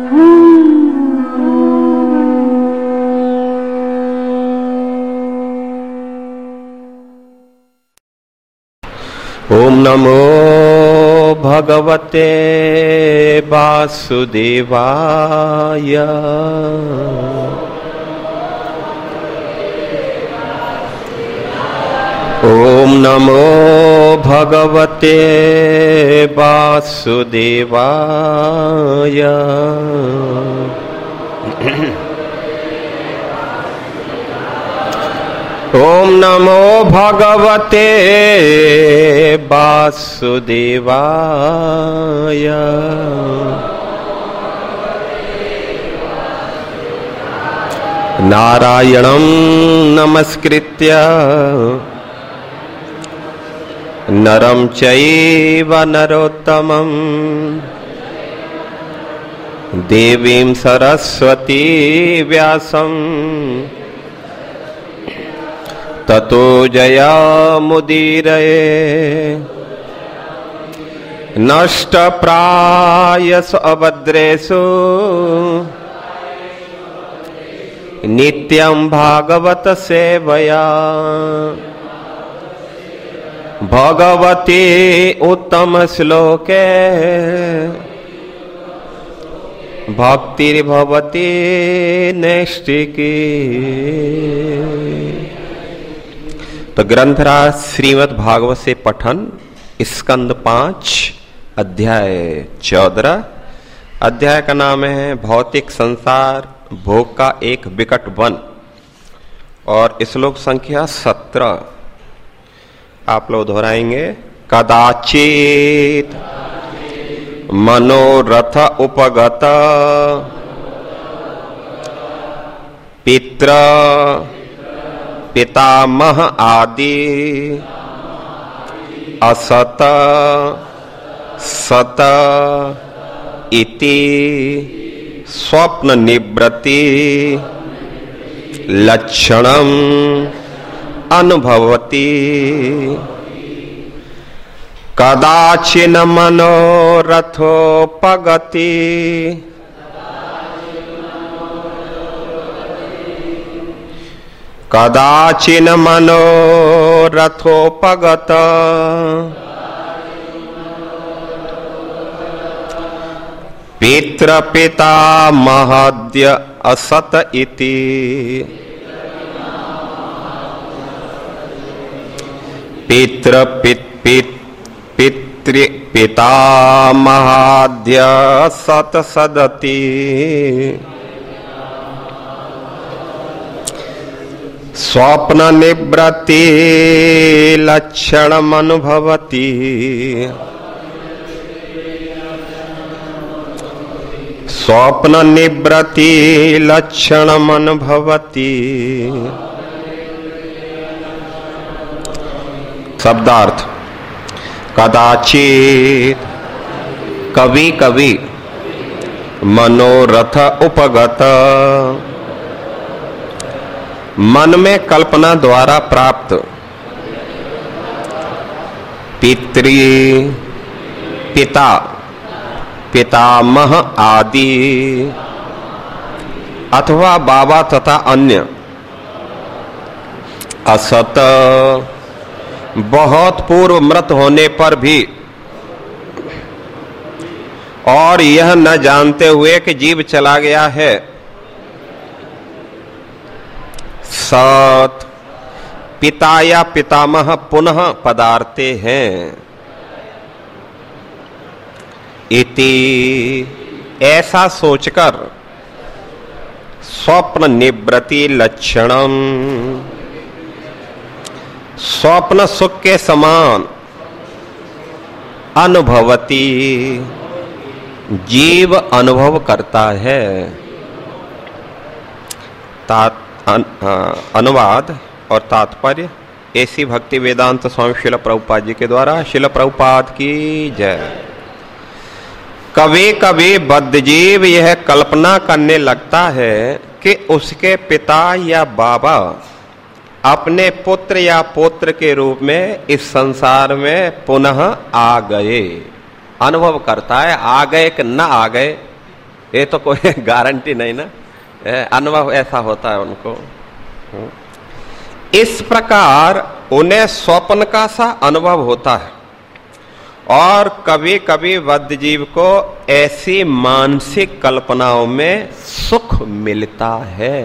ओम नमो भगवते वासुदेवाय। ओम नमो भगवते वासुदेवाय। ओम नमो भगवते वासुदेवाय। नारायणं नमस्कृत्य नरं चैव नरोत्तमं देवीं सरस्वती व्यासं ततो जयामुदीरये। नष्टप्रायसु अभद्रेषु नित्यं भागवत सेवया। भगवती उत्तम श्लोके भक्तिर्भवती नैष्ठिकी। तो ग्रंथराज श्रीमद् भागवत से पठन स्कंद 5 अध्याय 14। अध्याय का नाम है भौतिक संसार भोग का एक विकट वन और श्लोक संख्या 17 आप लोग दोहराएंगे। कदाचित मनोरथ उपगत पित्र पितामह आदि असत सत इति स्वप्न निवृत्ति लक्षणम अनुभवति। कदाचिन मनोरथोपगति कदाचिन मनोरथोपगत पितृपितामहाद्य असत इति पितृपितामहाद्य सत सदति स्वप्न निवृत्ति लक्षणम अनुभवति। स्वप्न निवृत्ति लक्षणम अनुभवति। शब्दार्थ। कदाचित कभी कभी मनोरथ उपगत मन में कल्पना द्वारा प्राप्त पितृ पिता पितामह आदि अथवा बाबा तथा अन्य असत बहुत पूर्व मृत होने पर भी और यह न जानते हुए कि जीव चला गया है सत पिता या पितामह पुनः पदार्थे हैं इति ऐसा सोचकर स्वप्न निवृत्ति लक्षणम स्वप्न सुख के समान अनुभवती जीव अनुभव करता है। अनुवाद और तात्पर्य ऐसी भक्ति वेदांत स्वामी शिल प्रभुपाद जी के द्वारा। शिल प्रभुपाद की जय। कभी कभी बद्धजीव यह कल्पना करने लगता है कि उसके पिता या बाबा अपने पुत्र या पौत्र के रूप में इस संसार में पुनः आ गए। अनुभव करता है आ गए कि न आ गए ये तो कोई गारंटी नहीं ना, अनुभव ऐसा होता है उनको। इस प्रकार उन्हें स्वप्न का सा अनुभव होता है और कभी कभी बद्ध जीव को ऐसी मानसिक कल्पनाओं में सुख मिलता है।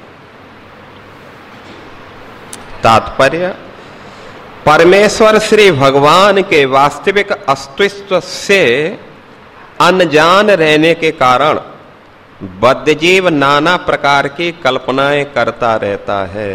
तात्पर्य, परमेश्वर श्री भगवान के वास्तविक अस्तित्व से अनजान रहने के कारण बद्ध जीव नाना प्रकार की कल्पनाएं करता रहता है।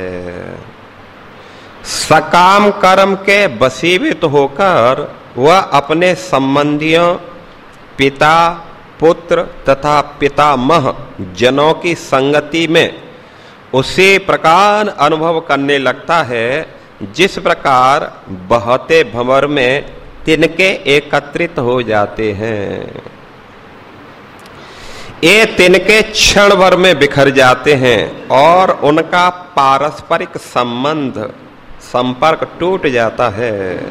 सकाम कर्म के वशीभूत होकर वह अपने संबंधियों, पिता, पुत्र तथा पितामह जनों की संगति में उसी प्रकार अनुभव करने लगता है जिस प्रकार बहते भंवर में तिनके एकत्रित हो जाते हैं। ये तिनके क्षण भर में बिखर जाते हैं और उनका पारस्परिक संपर्क टूट जाता है।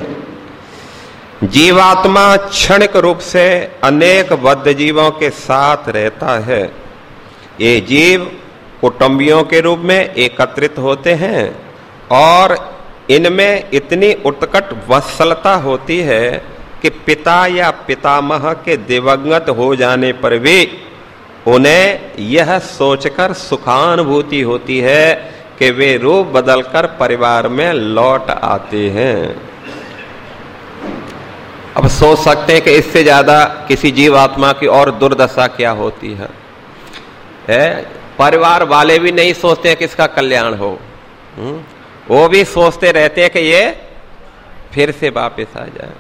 जीवात्मा क्षणिक रूप से अनेक बद्ध जीवों के साथ रहता है। ये जीव कुटुंबियों के रूप में एकत्रित होते हैं और इनमें इतनी उत्कट वत्सलता होती है कि पिता या पितामह के दिवंगत हो जाने पर भी उन्हें यह सोचकर सुखानुभूति होती है कि वे रूप बदलकर परिवार में लौट आते हैं। अब सोच सकते हैं कि इससे ज्यादा किसी जीवात्मा की और दुर्दशा क्या होती है। परिवार वाले भी नहीं सोचते हैं कि इसका कल्याण हो, वो भी सोचते रहते हैं कि ये फिर से वापस आ जाए।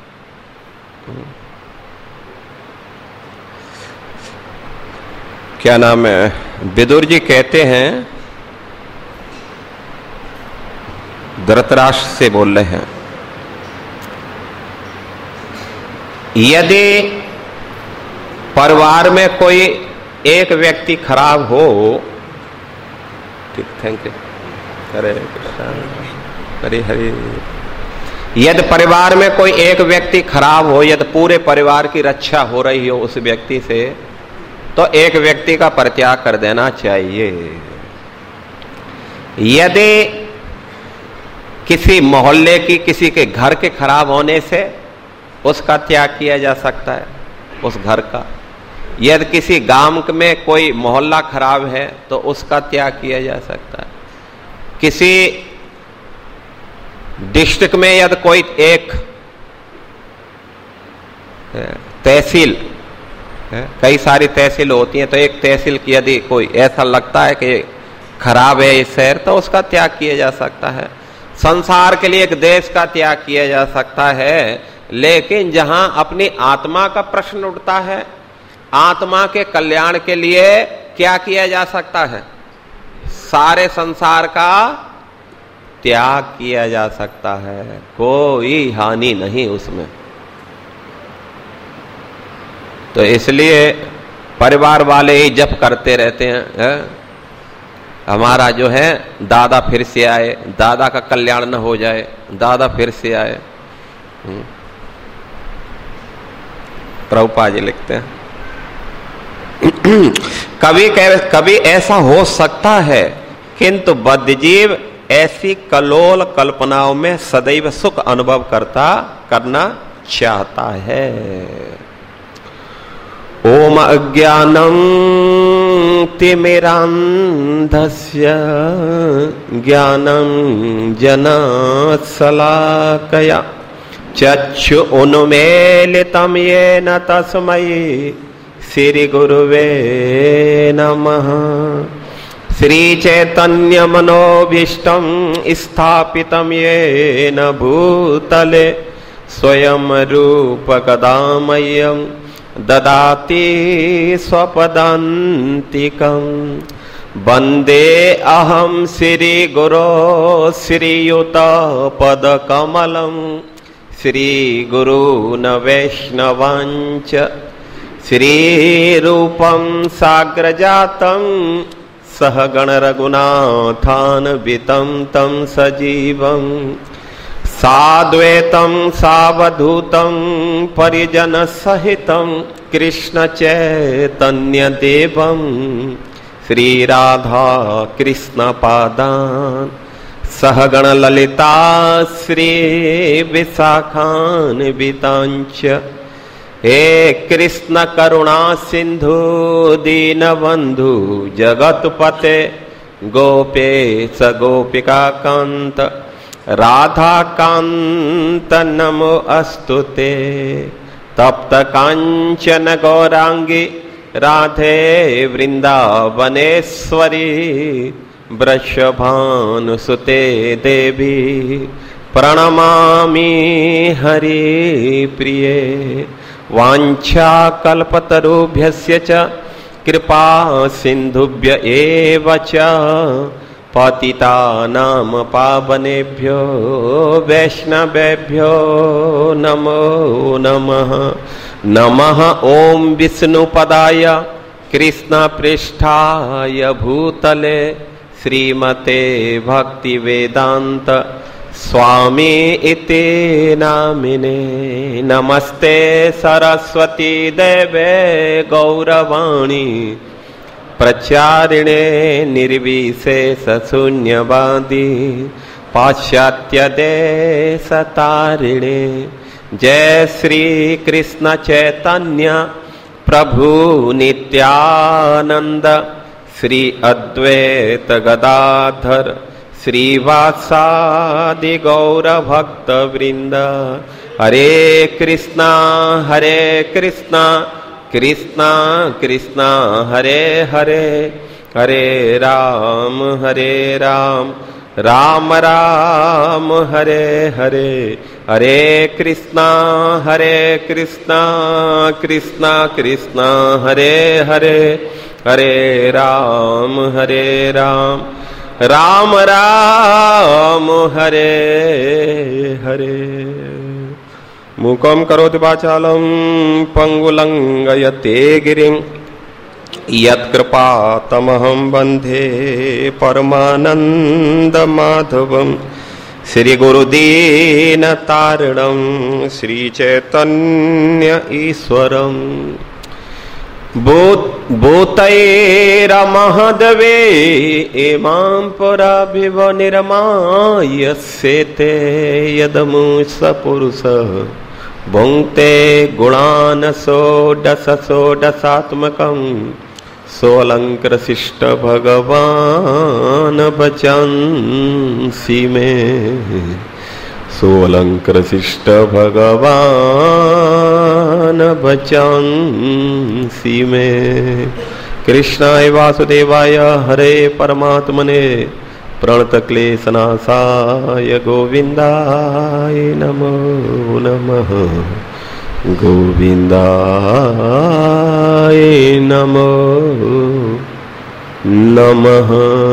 क्या नाम है, विदुर जी कहते हैं, धृतराष्ट्र से बोल रहे हैं, यदि परिवार में कोई एक व्यक्ति खराब हो, ठीक, थैंक यू, हरे कृष्णा, हरे हरे। यदि परिवार में कोई एक व्यक्ति खराब हो, यदि पूरे परिवार की रक्षा हो रही हो उस व्यक्ति से, तो एक व्यक्ति का परित्याग कर देना चाहिए। यदि किसी मोहल्ले की, किसी के घर के खराब होने से उसका त्याग किया जा सकता है, उस घर का। यदि किसी गांव में कोई मोहल्ला खराब है तो उसका त्याग किया जा सकता है। किसी डिस्ट्रिक्ट में यदि कोई एक तहसील, कई सारी तहसील होती हैं, तो एक तहसील की यदि कोई ऐसा लगता है कि खराब है इस शहर, तो उसका त्याग किया जा सकता है। संसार के लिए एक देश का त्याग किया जा सकता है। लेकिन जहां अपनी आत्मा का प्रश्न उठता है, आत्मा के कल्याण के लिए क्या किया जा सकता है? सारे संसार का त्याग किया जा सकता है, कोई हानि नहीं उसमें। तो इसलिए परिवार वाले ही जप करते रहते हैं, हमारा जो है दादा फिर से आए, दादा का कल्याण न हो जाए, दादा फिर से आए। प्रभुपाद जी लिखते हैं, कभी ऐसा हो सकता है, किंतु बद्धजीव ऐसी कलोल कल्पनाओं में सदैव सुख अनुभव करना चाहता है। ओम अज्ञानं तिमिरान्धस्य ज्ञानं जनशलाकया चक्षु उन्मीलितं येन तस्मै श्री गुरुवे नमः। श्री चैतन्य मनोभीष्टं स्थापितं येन भूतले स्वयं रूप कदामह्यं ददाति स्वपदान्तिकं। वन्दे अहं श्री गुरो श्रीयुतपदकमलं श्री गुरून् वैष्णवांच श्रीरूपं साग्रजातं सहगण रघुनाथान्वितं तं सजीवं साद्वैतं सावधूतं परिजन सहितं कृष्ण चैतन्य देवं श्री राधा कृष्ण पादान सहगण ललिता श्री विशाखान्वितांच हे कृष्ण करुणा सिंधु दीनबंधु जगतपते गोपेश गोपिका कांत राधा कांत नमो अस्तुते तप्त कांचन गौरांगी राधे वृंदावनेश्वरी वृषभानुसुते देवी प्रणमामि हरि प्रिये वाञ्छा कल्पतरुभ्यस्य च कृपा सिन्धुभ्य एव च पतितानां पावनेभ्यो वैष्णवेभ्यो नमो नमः। नमः ओम विष्णुपदाय कृष्णपृष्ठाय भूतले श्रीमते भक्तिवेदांत स्वामी इति नामिने। नमस्ते सरस्वती देवे गौरवाणी प्रचारिणे निर्विशेष शून्यवादी पाश्चात्य देशतारिणे। जय श्री कृष्ण चैतन्य प्रभु नित्यानंद श्री अद्वैत गदाधर श्रीवासादि गौर भक्त वृंद। हरे कृष्णा कृष्णा कृष्णा हरे हरे हरे राम राम राम हरे हरे हरे कृष्णा कृष्णा कृष्णा हरे हरे हरे राम राम राम हरे हरे। मूकं करोति वाचालं पंगुलंगयते गिरिं यत्कृपातमहं वन्दे परमानंद माधवं श्री गुरुदीनतारिणं श्री चैतन्य ईश्वरं। भूतैरमहदवे इमां पुरा विव निर्मायस्येते यदमुष पुरुषः भुङ्क्ते गुणान् षोडशात्मकं सोऽलङ्कृशिष्ट भगवान् भजन्सि मे सोऽलङ्कृशिष्ट भगवान् भजन्सि मे। कृष्णाय वासुदेवाय हरे परमात्मने प्रणतक्लेशनाशाय गोविन्दाय नमो नमः गोविन्दाय नमो नमः।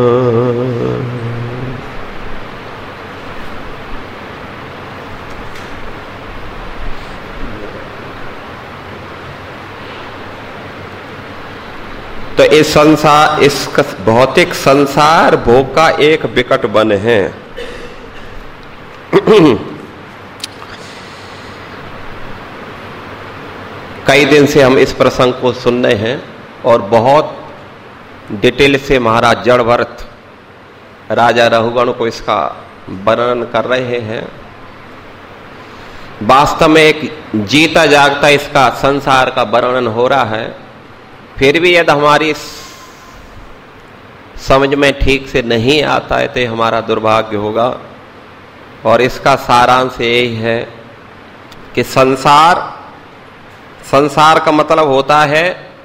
तो इस संसार, इस भौतिक संसार भोग का एक विकट बन है। कई दिन से हम इस प्रसंग को सुन रहे हैं और बहुत डिटेल से महाराज जड़भरत राजा रघुगण को इसका वर्णन कर रहे हैं। वास्तव में एक जीता जागता इसका संसार का वर्णन हो रहा है। फिर भी यदि हमारी समझ में ठीक से नहीं आता है तो हमारा दुर्भाग्य होगा। और इसका सारांश यही है कि संसार का मतलब होता है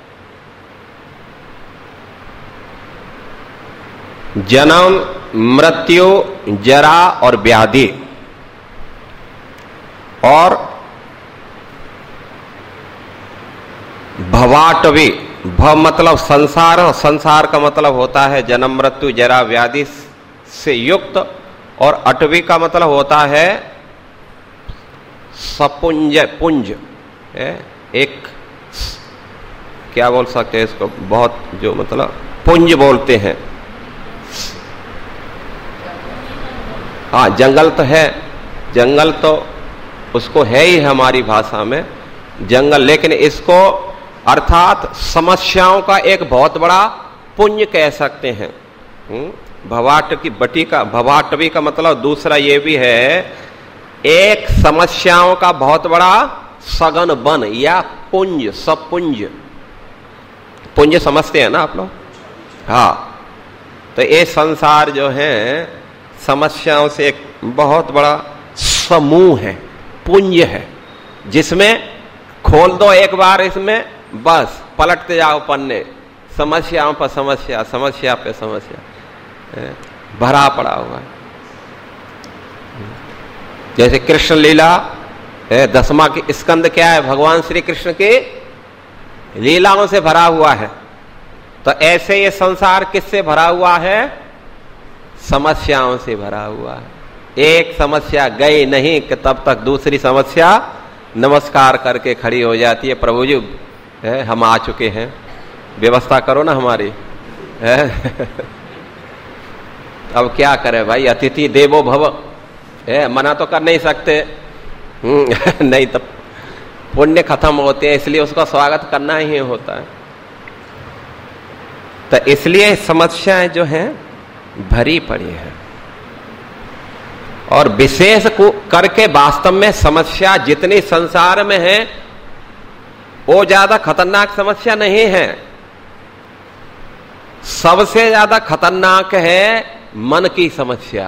जन्म मृत्यु जरा और व्याधि। और भवाटवी, भव मतलब संसार, और संसार का मतलब होता है जन्म मृत्यु जरा व्याधि से युक्त। और अटवी का मतलब होता है सपुंज, पुंज, एक क्या बोल सकते हैं इसको, बहुत जो मतलब पुंज बोलते हैं। हाँ, जंगल तो है, जंगल तो उसको है ही हमारी भाषा में जंगल, लेकिन इसको अर्थात समस्याओं का एक बहुत बड़ा पुण्य कह सकते हैं। भवाटवी का मतलब दूसरा ये भी है, एक समस्याओं का बहुत बड़ा सघन वन या पुंज, सब पुंज, पुंज समझते हैं ना आप लोग? हाँ, तो ये संसार जो है समस्याओं से एक बहुत बड़ा समूह है, पुंज है, जिसमें खोल दो एक बार, इसमें बस पलटते जाओ पन्ने, समस्याओं पर समस्या, समस्या पे समस्या भरा पड़ा हुआ है। जैसे कृष्ण लीला 10वां की स्कंद क्या है? भगवान श्री कृष्ण की लीलाओं से भरा हुआ है। तो ऐसे ये संसार किससे भरा हुआ है? समस्याओं से भरा हुआ है। एक समस्या गई नहीं कि तब तक दूसरी समस्या नमस्कार करके खड़ी हो जाती है, प्रभु जी हम आ चुके हैं, व्यवस्था करो ना हमारी। अब क्या करें भाई, अतिथि देवो भव, मना तो कर नहीं सकते। नहीं तो पुण्य खत्म होते हैं, इसलिए उसका स्वागत करना ही होता है। तो इसलिए समस्याएं जो हैं भरी पड़ी है, और विशेष को करके वास्तव में समस्या जितनी संसार में है वो ज्यादा खतरनाक समस्या नहीं है। सबसे ज्यादा खतरनाक है मन की समस्या।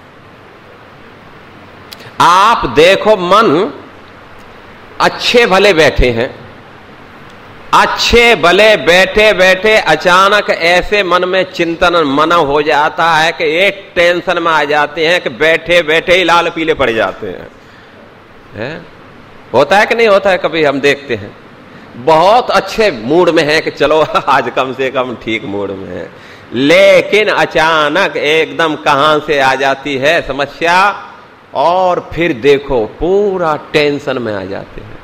आप देखो, मन अच्छे भले बैठे हैं, अच्छे भले बैठे बैठे अचानक ऐसे मन में चिंतन मन हो जाता है कि एक टेंशन में आ जाते हैं कि बैठे बैठे ही लाल पीले पड़ जाते हैं। होता है कि नहीं होता है? कभी हम देखते हैं बहुत अच्छे मूड में है कि चलो आज कम से कम ठीक मूड में है, लेकिन अचानक एकदम कहां से आ जाती है समस्या, और फिर देखो पूरा टेंशन में आ जाते हैं।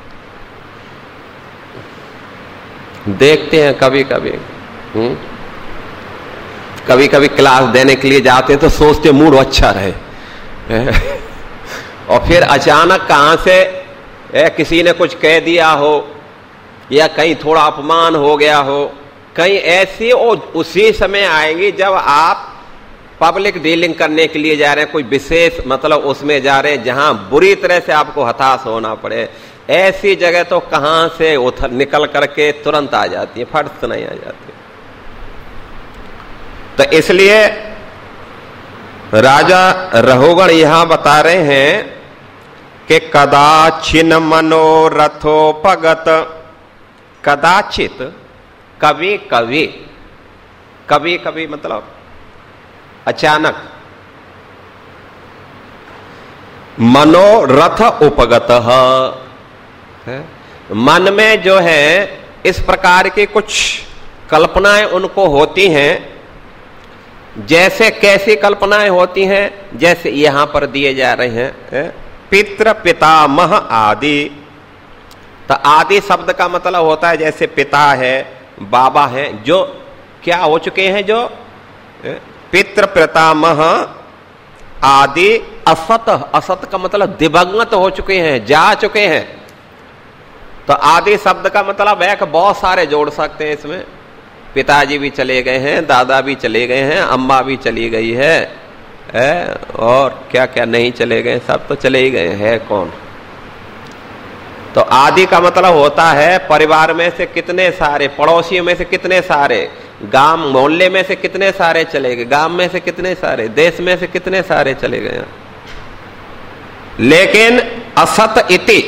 देखते हैं कभी कभी, कभी कभी क्लास देने के लिए जाते हैं तो सोचते मूड अच्छा रहे, और फिर अचानक कहां से किसी ने कुछ कह दिया हो या कहीं थोड़ा अपमान हो गया हो, कहीं ऐसी उसी समय आएंगी जब आप पब्लिक डीलिंग करने के लिए जा रहे हैं, कोई विशेष मतलब उसमें जा रहे हैं जहां बुरी तरह से आपको हताश होना पड़े। ऐसी जगह तो कहां से उधर निकल करके तुरंत आ जाती है, फट से नहीं आ जाती। तो इसलिए राजा रहुगण यहां बता रहे हैं कि कदाचिन मनोरथोपगत, कदाचित कभी कभी, कभी कभी मतलब अचानक, मनोरथ उपगत, मन में जो है इस प्रकार की कुछ कल्पनाएं उनको होती हैं। जैसे कैसी कल्पनाएं होती हैं? जैसे यहां पर दिए जा रहे हैं, पितृ पितामह आदि। तो आदि शब्द का मतलब होता है जैसे पिता है, बाबा है, जो क्या हो चुके हैं, जो पितृ पितामह आदि असत, असत का मतलब दिवंगत हो चुके हैं, जा चुके हैं। तो आदि शब्द का मतलब है कि बहुत सारे जोड़ सकते हैं इसमें। पिताजी भी चले गए हैं, दादा भी चले गए हैं, अम्मा भी चली गई है, और क्या क्या नहीं चले गए, सब तो चले ही गए हैं, कौन? तो आदि का मतलब होता है परिवार में से कितने सारे, पड़ोसियों में से कितने सारे, गांव मोहल्ले में से कितने सारे चले गए, गांव में से कितने सारे, देश में से कितने सारे चले गए। लेकिन असत इति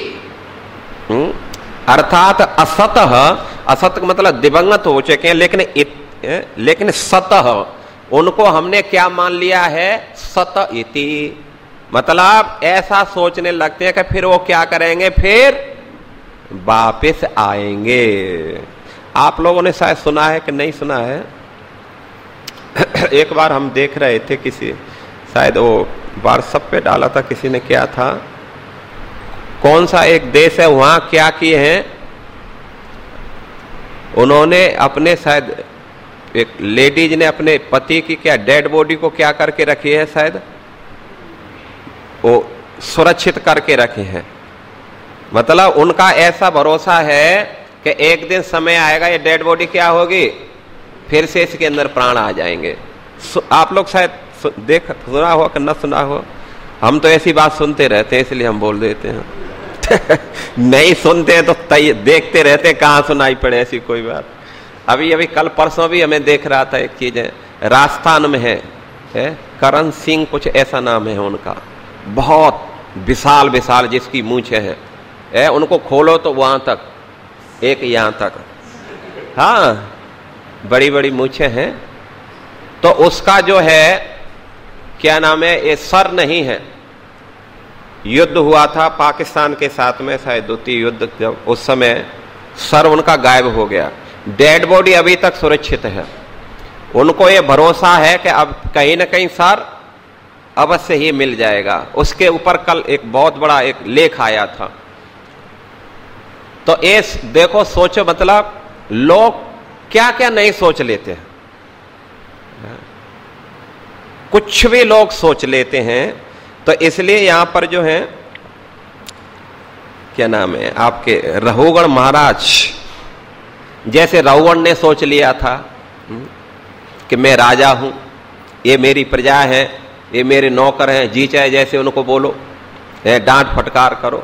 अर्थात असतः, असत का मतलब दिवंगत हो चुके हैं, लेकिन सतः उनको हमने क्या मान लिया है? सत इति, मतलब ऐसा सोचने लगते हैं कि फिर वो क्या करेंगे, फिर वापस आएंगे। आप लोगों ने शायद सुना है कि नहीं सुना है? एक बार हम देख रहे थे, किसी शायद वो व्हाट्सएप पे डाला था किसी ने, क्या था, कौन सा एक देश है वहां क्या किए हैं उन्होंने, अपने शायद एक लेडीज ने अपने पति की क्या डेड बॉडी को क्या करके रखी है, शायद वो सुरक्षित करके रखे हैं। मतलब उनका ऐसा भरोसा है कि एक दिन समय आएगा ये डेड बॉडी क्या होगी, फिर से इसके अंदर प्राण आ जाएंगे। आप लोग शायद सुना हो कि न सुना हो, हम तो ऐसी बात सुनते रहते हैं इसलिए हम बोल देते हैं नहीं सुनते हैं तो देखते रहते हैं कहाँ सुनाई पड़े ऐसी कोई बात। अभी अभी कल परसों भी हमें देख रहा था एक चीज है, राजस्थान में है करण सिंह कुछ ऐसा नाम है उनका, बहुत विशाल विशाल जिसकी मूंछें हैं, उनको खोलो तो वहां तक एक यहां तक, हाँ बड़ी बड़ी मूंछें हैं। तो उसका जो है क्या नाम है, ये सर नहीं है। युद्ध हुआ था पाकिस्तान के साथ में, शायद द्वितीय युद्ध, जब उस समय सर उनका गायब हो गया। डेड बॉडी अभी तक सुरक्षित है। उनको ये भरोसा है कि अब कहीं ना कहीं सर अवश्य ही मिल जाएगा। उसके ऊपर कल एक बहुत बड़ा एक लेख आया था। तो इस देखो सोचो, मतलब लोग क्या क्या नहीं सोच लेते हैं, कुछ भी लोग सोच लेते हैं। तो इसलिए यहां पर जो है क्या नाम है आपके रघुगण महाराज, जैसे रावण ने सोच लिया था कि मैं राजा हूं, ये मेरी प्रजा है, ये मेरे नौकर हैं, जी चाहे जैसे उनको बोलो, डांट फटकार करो।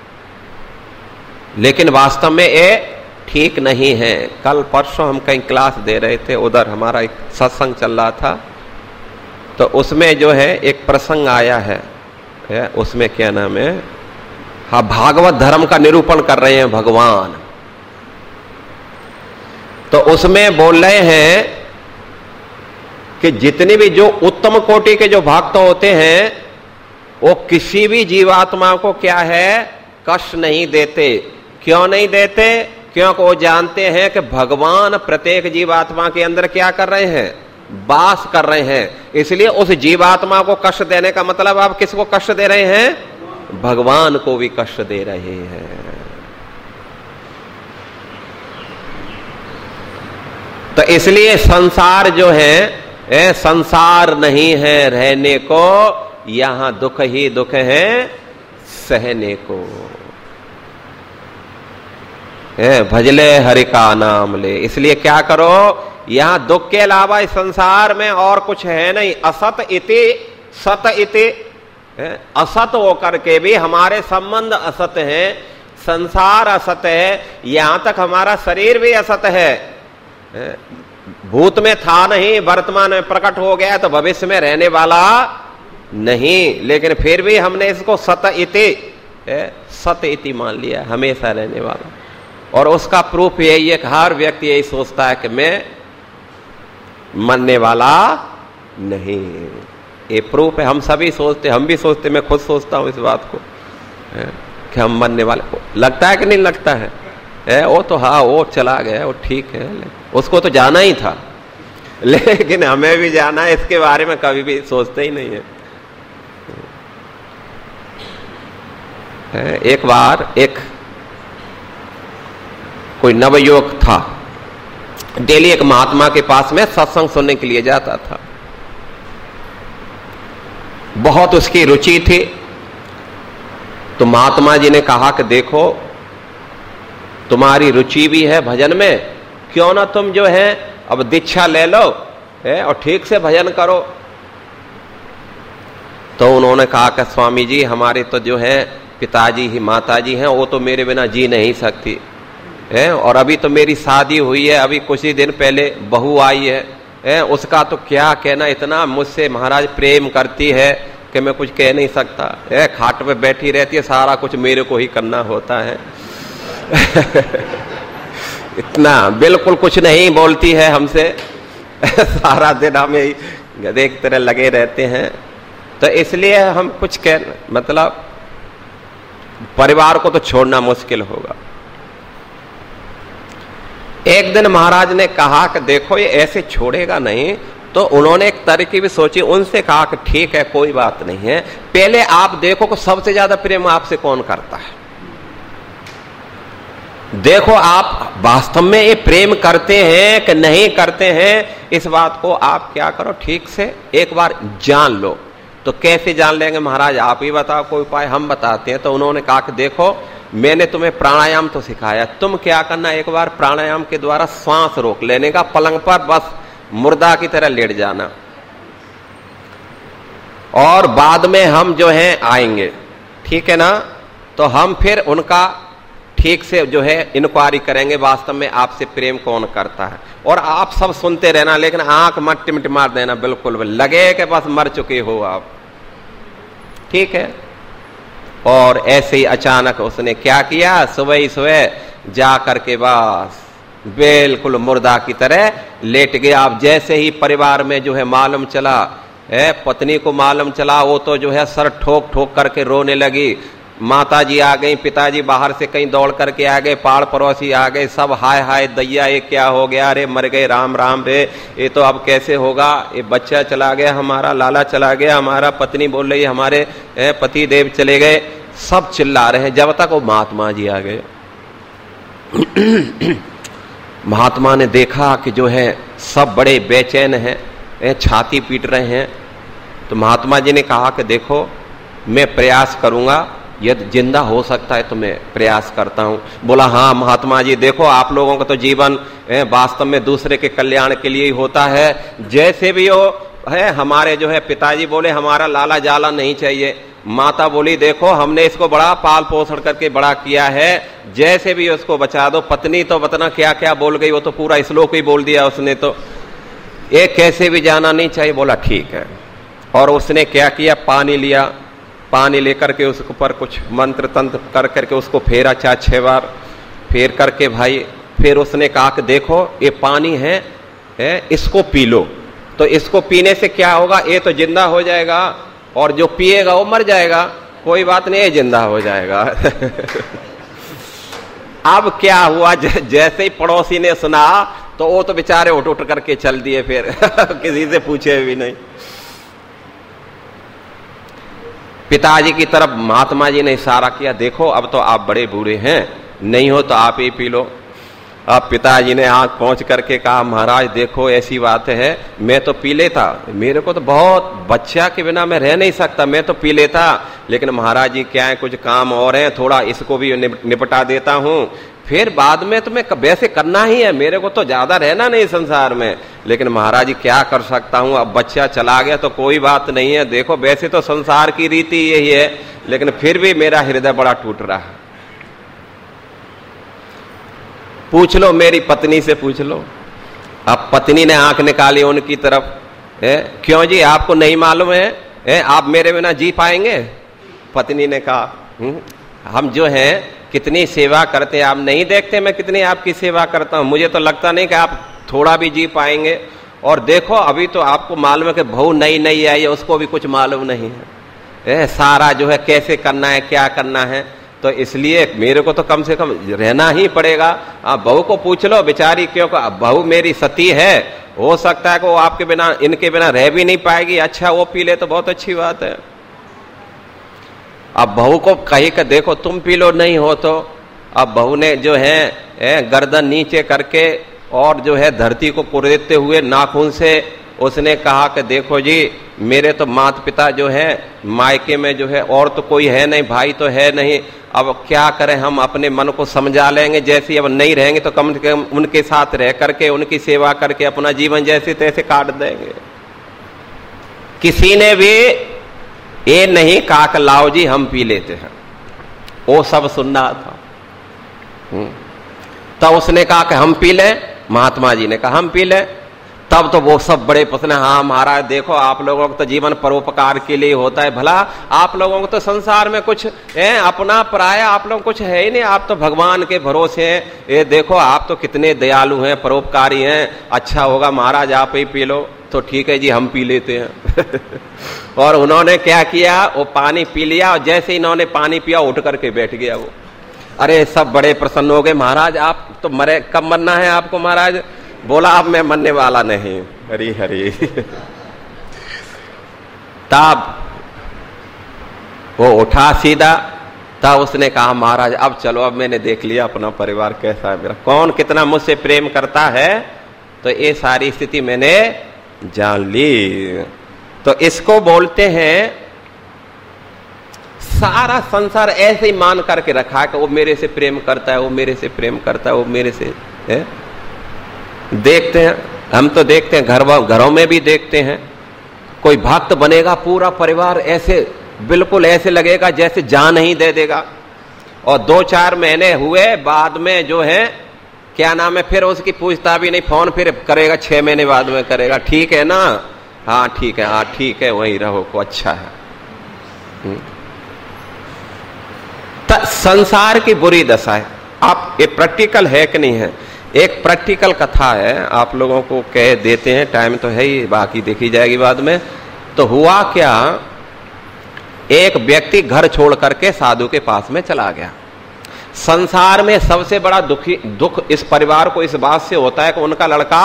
लेकिन वास्तव में ये ठीक नहीं है। कल परसों हम कहीं क्लास दे रहे थे, उधर हमारा एक सत्संग चल रहा था, तो उसमें जो है एक प्रसंग आया है, उसमें क्या नाम है, हाँ भागवत धर्म का निरूपण कर रहे हैं भगवान। तो उसमें बोल रहे हैं कि जितनी भी जो उत्तम कोटि के जो भक्त होते हैं वो किसी भी जीवात्मा को क्या है कष्ट नहीं देते। क्यों नहीं देते? क्योंकि वो जानते हैं कि भगवान प्रत्येक जीवात्मा के अंदर क्या कर रहे हैं, वास कर रहे हैं। इसलिए उस जीवात्मा को कष्ट देने का मतलब आप किसको कष्ट दे रहे हैं, भगवान को भी कष्ट दे रहे हैं। तो इसलिए संसार जो है संसार नहीं है रहने को, यहां दुख ही दुख है सहने को। भजले हरि का नाम ले। इसलिए क्या करो, यहां दुख के अलावा इस संसार में और कुछ है नहीं। असत इति सत इति, असत होकर के भी हमारे संबंध असत हैं, संसार असत है, यहां तक हमारा शरीर भी असत है। भूत में था नहीं, वर्तमान में प्रकट हो गया तो भविष्य में रहने वाला नहीं। लेकिन फिर भी हमने इसको सत इति मान लिया, हमेशा रहने वाला। और उसका प्रूफ यही है कि हर व्यक्ति यही सोचता है कि मैं मरने वाला नहीं। ये प्रूफ है, हम सभी सोचते, हम भी सोचते, मैं खुद सोचता हूं इस बात को कि हम मरने वाले को। लगता है कि नहीं लगता है? वो तो हाँ वो चला गया, वो ठीक है, उसको तो जाना ही था, लेकिन हमें भी जाना है, इसके बारे में कभी भी सोचते ही नहीं है। एक बार एक कोई नवयुवक था, डेली एक महात्मा के पास में सत्संग सुनने के लिए जाता था। बहुत उसकी रुचि थी। तो महात्मा जी ने कहा कि देखो तुम्हारी रुचि भी है भजन में, क्यों ना तुम जो है अब दीक्षा ले लो और ठीक से भजन करो। तो उन्होंने कहा कि स्वामी जी हमारे तो जो है पिताजी ही माताजी हैं, वो तो मेरे बिना जी नहीं सकती है, और अभी तो मेरी शादी हुई है, अभी कुछ ही दिन पहले बहू आई है, उसका तो क्या कहना, इतना मुझसे महाराज प्रेम करती है कि मैं कुछ कह नहीं सकता। खाट पे बैठी रहती है, सारा कुछ मेरे को ही करना होता है इतना बिल्कुल कुछ नहीं बोलती है हमसे सारा दिन हमें गधे की तरह लगे रहते हैं। तो इसलिए हम कुछ मतलब परिवार को तो छोड़ना मुश्किल होगा। एक दिन महाराज ने कहा कि देखो ये ऐसे छोड़ेगा नहीं। तो उन्होंने एक तरकीब भी सोची, उनसे कहा कि ठीक है कोई बात नहीं है, पहले आप देखो कि सबसे ज्यादा प्रेम आपसे कौन करता है। देखो आप वास्तव में ये प्रेम करते हैं कि नहीं करते हैं, इस बात को आप क्या करो ठीक से एक बार जान लो। तो कैसे जान लेंगे महाराज, आप ही बताओ कोई उपाय। हम बताते हैं। तो उन्होंने कहा कि देखो मैंने तुम्हें प्राणायाम तो सिखाया, तुम क्या करना, एक बार प्राणायाम के द्वारा श्वास रोक लेने का, पलंग पर बस मुर्दा की तरह लेट जाना, और बाद में हम जो है आएंगे, ठीक है ना। तो हम फिर उनका ठीक से जो है इंक्वायरी करेंगे, वास्तव में आपसे प्रेम कौन करता है। और आप सब सुनते रहना, लेकिन आंख मत टिमटिमार देना, बिल्कुल लगे कि बस मर चुके हो आप, ठीक है। और ऐसे ही अचानक उसने क्या किया, सुबह ही सुबह जा करके बस बिल्कुल मुर्दा की तरह लेट गया। आप जैसे ही परिवार में जो है मालूम चला, पत्नी को मालूम चला, वो तो जो है सर ठोक ठोक करके रोने लगी। माताजी आ गई, पिताजी बाहर से कहीं दौड़ करके आ गए, पाड़ पड़ोसी आ गए, सब हाय हाय दैया ये क्या हो गया, अरे मर गए, राम राम रे, ये तो अब कैसे होगा, ये बच्चा चला गया हमारा, लाला चला गया हमारा, पत्नी बोल रही हमारे पति देव चले गए, सब चिल्ला रहे हैं। जब तक वो महात्मा जी आ गए। महात्मा ने देखा कि जो है सब बड़े बेचैन हैं, छाती पीट रहे हैं। तो महात्मा जी ने कहा कि देखो मैं प्रयास करूंगा, यदि जिंदा हो सकता है तो मैं प्रयास करता हूं। बोला हाँ महात्मा जी, देखो आप लोगों का तो जीवन वास्तव में दूसरे के कल्याण के लिए ही होता है, जैसे भी हो है। हमारे जो है पिताजी बोले हमारा लाला जाला नहीं चाहिए, माता बोली देखो हमने इसको बड़ा पाल पोषण करके बड़ा किया है, जैसे भी उसको बचा दो। पत्नी तो पता क्या क्या बोल गई, वो तो पूरा श्लोक ही बोल दिया उसने, तो ये कैसे भी जाना नहीं चाहिए। बोला ठीक है। और उसने क्या किया, पानी लिया, पानी लेकर के उसके ऊपर कुछ मंत्र तंत्र कर करके उसको फेरा 4-6 बार, फेर करके भाई फिर उसने कहा कि देखो ये पानी है, इसको पी लो। तो इसको पीने से क्या होगा, ये तो जिंदा हो जाएगा, और जो पिएगा वो मर जाएगा, कोई बात नहीं, ये जिंदा हो जाएगा। अब क्या हुआ, जैसे ही पड़ोसी ने सुना तो वो तो बेचारे उठ उठ करके चल दिए फिर किसी से पूछे भी नहीं। पिताजी की तरफ महात्मा जी ने इशारा किया, देखो अब तो आप बड़े बूढ़े हैं, नहीं हो तो आप ही पी लो। अब पिताजी ने आंख पहुंच करके कहा महाराज देखो ऐसी बात है, मैं तो पी लेता, मेरे को तो बहुत बच्चा के बिना मैं रह नहीं सकता, मैं तो पी लेता, लेकिन महाराज जी क्या है कुछ काम और है, थोड़ा इसको भी निपटा देता हूं, फिर बाद में तुम्हें वैसे करना ही है, मेरे को तो ज्यादा रहना नहीं संसार में, लेकिन महाराज जी क्या कर सकता हूं, अब बच्चा चला गया तो कोई बात नहीं है। देखो वैसे तो संसार की रीति यही है, लेकिन फिर भी मेरा हृदय बड़ा टूट रहा है। पूछ लो मेरी पत्नी से पूछ लो। अब पत्नी ने आंख निकाली उनकी तरफ, क्यों जी आपको नहीं मालूम है, आप मेरे बिना जी पाएंगे? पत्नी ने कहा हम जो हैं कितनी सेवा करते हैं, आप नहीं देखते मैं कितनी आपकी सेवा करता हूं, मुझे तो लगता नहीं कि आप थोड़ा भी जी पाएंगे। और देखो अभी तो आपको मालूम है कि बहू नई नई आई है, उसको भी कुछ मालूम नहीं है, सारा जो है कैसे करना है क्या करना है, तो इसलिए मेरे को तो कम से कम रहना ही पड़ेगा। आप बहू को पूछ लो बेचारी, क्यों बहू मेरी सती है, हो सकता है कि वो आपके बिना इनके बिना रह भी नहीं पाएगी, अच्छा वो पी ले तो बहुत अच्छी बात है। अब बहू को कही कि देखो तुम पी लो, नहीं हो तो अब बहू ने जो है गर्दन नीचे करके और जो है धरती को कुरेदते हुए नाखून से उसने कहा कि देखो जी मेरे तो माता पिता जो है मायके में जो है और तो कोई है नहीं, भाई तो है नहीं, अब क्या करें, हम अपने मन को समझा लेंगे, जैसे अब नहीं रहेंगे तो कम से कम उनके साथ रह करके उनकी सेवा करके अपना जीवन जैसे तैसे काट देंगे। किसी ने भी ये नहीं कहा कि लाओ जी हम पी लेते हैं, वो सब सुनना था। तब उसने कहा कि हम पी लें, महात्मा जी ने कहा हम पी लें। तब तो वो सब बड़े पसंद, हाँ महाराज देखो आप लोगों का तो जीवन परोपकार के लिए होता है, भला आप लोगों को तो संसार में कुछ है अपना पराया आप लोग कुछ है ही नहीं, आप तो भगवान के भरोसे हैं, ये देखो आप तो कितने दयालु हैं, परोपकारी हैं, अच्छा होगा महाराज आप ही पी लो। तो ठीक है जी हम पी लेते हैं। और उन्होंने क्या किया, वो पानी पी लिया, और जैसे ही इन्होंने पानी पिया उठ करके बैठ गया वो। अरे सब बड़े प्रसन्न हो गए, महाराज आप तो मरे, कब मरना है आपको महाराज? बोला अब मैं मरने वाला नहीं। हरी हरी। तब वो उठा सीधा, तब उसने कहा महाराज अब चलो, अब मैंने देख लिया अपना परिवार कैसा है, मेरा कौन कितना मुझसे प्रेम करता है, तो ये सारी स्थिति मैंने जान ली। तो इसको बोलते हैं, सारा संसार ऐसे ही मान करके रखा है कि वो मेरे से प्रेम करता है, वो मेरे से प्रेम करता है, वो मेरे से है? देखते हैं, हम तो देखते हैं, घरों में भी देखते हैं, कोई भक्त बनेगा पूरा परिवार ऐसे बिल्कुल ऐसे लगेगा जैसे जान ही दे देगा, और 2-4 महीने हुए बाद में जो है क्या नाम है, फिर उसकी पूछता भी नहीं, फोन फिर करेगा 6 महीने बाद में करेगा, ठीक है ना, हाँ ठीक है, हाँ ठीक है, वहीं रहो को अच्छा है। संसार की बुरी दशा है। आप ये प्रैक्टिकल है कि नहीं है? एक प्रैक्टिकल कथा है, आप लोगों को कह देते हैं, टाइम तो है ही, बाकी देखी जाएगी बाद में। तो हुआ क्या, एक व्यक्ति घर छोड़ करके साधु के पास में चला गया। संसार में सबसे बड़ा दुख इस परिवार को इस बात से होता है कि उनका लड़का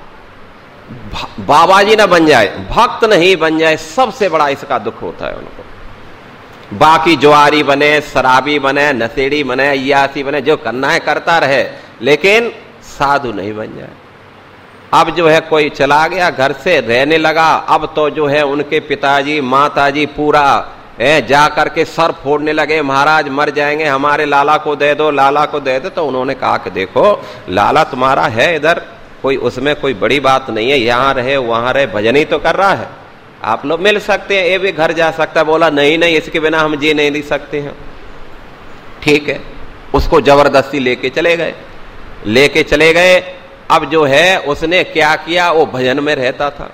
बाबा जी ना बन जाए, भक्त नहीं बन जाए, सबसे बड़ा इसका दुख होता है उनको। बाकी जुआरी बने, शराबी बने, नशेड़ी बने, अय्यासी बने, जो करना है करता रहे, लेकिन साधु नहीं बन जाए। अब जो है कोई चला गया घर से, रहने लगा, अब तो जो है उनके पिताजी माताजी पूरा जा करके सर फोड़ने लगे, महाराज मर जाएंगे, हमारे लाला को दे दो, लाला को दे दो। तो उन्होंने कहा कि देखो लाला तुम्हारा है इधर, कोई उसमें कोई बड़ी बात नहीं है, यहां रहे वहां रहे, भजन ही तो कर रहा है, आप लोग मिल सकते हैं, ये भी घर जा सकता है। बोला नहीं नहीं, इसके बिना हम जी नहीं सकते हैं। ठीक है, उसको जबरदस्ती लेके चले गए। अब जो है उसने क्या किया, वो भजन में रहता था,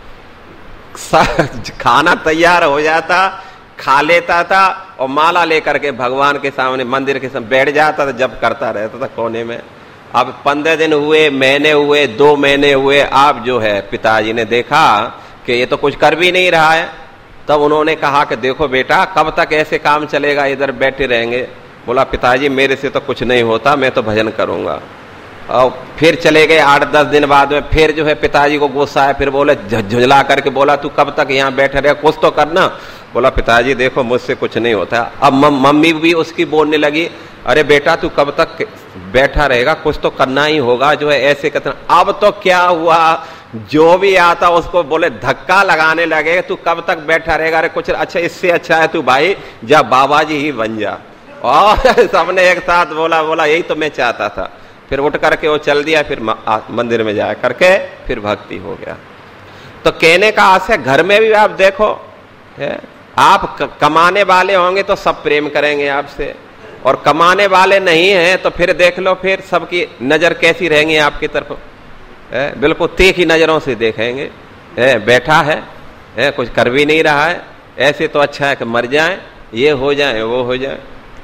खाना तैयार हो जाता, खा लेता था, और माला लेकर के भगवान के सामने मंदिर के सामने बैठ जाता था, जब करता रहता था कोने में। अब 15 दिन हुए, महीने हुए, 2 महीने हुए, अब जो है पिताजी ने देखा कि ये तो कुछ कर भी नहीं रहा है। तब उन्होंने कहा कि देखो बेटा, कब तक ऐसे काम चलेगा, इधर बैठे रहेंगे? बोला पिताजी मेरे से तो कुछ नहीं होता, मैं तो भजन करूंगा। और फिर चले गए। 8-10 दिन बाद में फिर जो है पिताजी को गुस्सा है, फिर बोले झुंझला करके बोला तू कब तक यहाँ बैठा रहे, कुछ तो करना। बोला पिताजी देखो मुझसे कुछ नहीं होता। अब मम्मी भी उसकी बोलने लगी, अरे बेटा तू कब तक बैठा रहेगा, कुछ तो करना ही होगा, जो है ऐसे कहते। अब तो क्या हुआ, जो भी आता उसको बोले धक्का लगाने लगे, तू कब तक बैठा रहेगा, अरे कुछ अच्छा, इससे अच्छा है तू भाई जा बाबा जी ही बन जा। और सबने एक साथ बोला यही तो मैं चाहता था। फिर उठ करके वो चल दिया, फिर मंदिर में जा करके फिर भक्ति हो गया। तो कहने का आशय, घर में भी आप देखो है, आप कमाने वाले होंगे तो सब प्रेम करेंगे आपसे, और कमाने वाले नहीं हैं तो फिर देख लो, फिर सबकी नजर कैसी रहेंगी आपकी तरफ, बिल्कुल तीखी नजरों से देखेंगे। बैठा है, कुछ कर भी नहीं रहा है, ऐसे तो अच्छा है कि मर जाए, ये हो जाए वो हो जाए।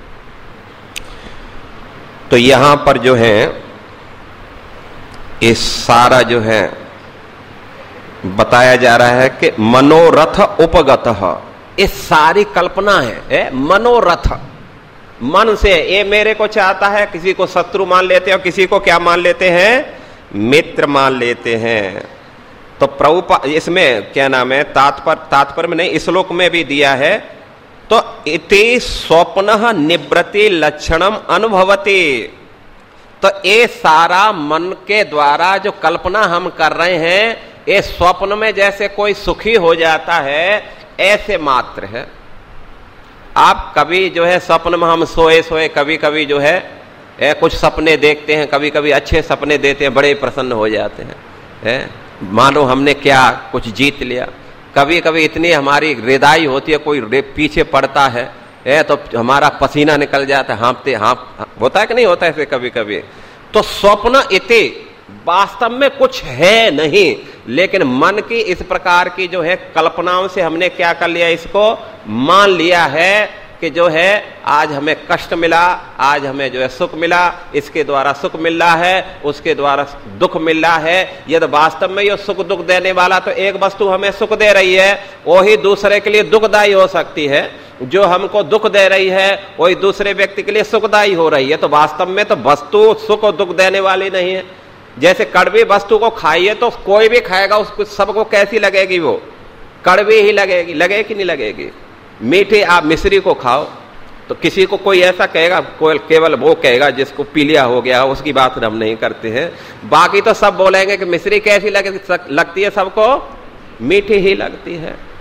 तो यहां पर जो है ये सारा जो है बताया जा रहा है कि मनोरथ उपगतः, ये सारी कल्पना है मनोरथ, मन से ये मेरे को चाहता है, किसी को शत्रु मान लेते हैं और किसी को क्या मान लेते हैं, मित्र मान लेते हैं। तो प्रभुपाद इसमें क्या नाम है, तात्पर्य में नहीं, श्लोक में भी दिया है। तो इति स्वप्न निवृत्ति लक्षणम अनुभवति, तो ये सारा मन के द्वारा जो कल्पना हम कर रहे हैं, ये स्वप्न में जैसे कोई सुखी हो जाता है ऐसे मात्र है। आप कभी जो है स्वप्न में हम सोए कभी कभी जो है कुछ सपने देखते हैं, कभी कभी अच्छे सपने देते हैं, बड़े प्रसन्न हो जाते हैं, मानो हमने क्या कुछ जीत लिया। कभी कभी इतनी हमारी हृदय होती है, कोई पीछे पड़ता है तो हमारा पसीना निकल जाता है, हाँफते होता है कि नहीं होता है ऐसे कभी कभी। तो स्वप्न इति वास्तव में कुछ है नहीं, लेकिन मन की इस प्रकार की जो है कल्पनाओं से हमने क्या कर लिया, इसको मान लिया है कि जो है आज हमें कष्ट मिला, आज हमें जो है सुख मिला, इसके द्वारा सुख मिल रहा है, उसके द्वारा दुख मिल रहा है। यदि वास्तव में ये सुख दुख देने वाला तो एक वस्तु हमें सुख दे रही है, वही दूसरे के लिए दुखदायी हो सकती है। जो हमको दुख दे रही है वही दूसरे व्यक्ति के लिए सुखदायी हो रही है। तो वास्तव में तो वस्तु सुख और दुख देने वाली नहीं है। जैसे कड़वी वस्तु को खाइए तो कोई भी खाएगा, उसको सबको कैसी लगेगी, वो कड़वी ही लगेगी, लगेगी कि नहीं लगेगी। मीठे आप मिश्री को खाओ तो किसी को कोई ऐसा कहेगा, केवल वो कहेगा जिसको पीलिया हो गया, उसकी बात हम नहीं करते हैं। बाकी तो सब बोलेंगे कि मिश्री कैसी लगती है, सबको मीठी ही लगती है।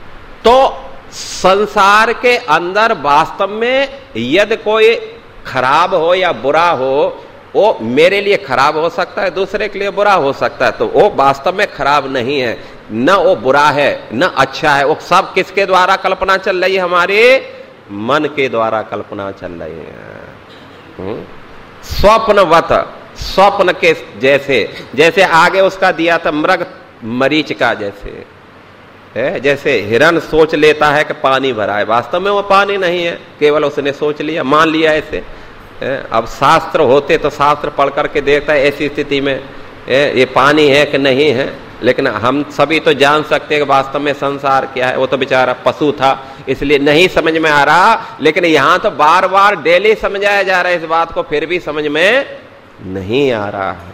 तो संसार के अंदर वास्तव में यदि कोई खराब हो या बुरा हो, वो मेरे लिए खराब हो सकता है, दूसरे के लिए बुरा हो सकता है, तो वो वास्तव में खराब नहीं है, न वो बुरा है न अच्छा है। वो सब किसके द्वारा कल्पना चल रही है? हमारे मन के द्वारा कल्पना चल रही है। स्वप्नवत, स्वप्न के जैसे, जैसे आगे उसका दिया था मृग मरीच का जैसे है। जैसे हिरन सोच लेता है कि पानी भरा है, वास्तव में वो पानी नहीं है, केवल उसने सोच लिया, मान लिया ऐसे। अब शास्त्र होते तो शास्त्र पढ़ करके देखता है ऐसी स्थिति में ये पानी है कि नहीं है, लेकिन हम सभी तो जान सकते हैं कि वास्तव में संसार क्या है। वो तो बेचारा पशु था इसलिए नहीं समझ में आ रहा, लेकिन यहां तो बार बार डेली समझाया जा रहा है इस बात को, फिर भी समझ में नहीं आ रहा है।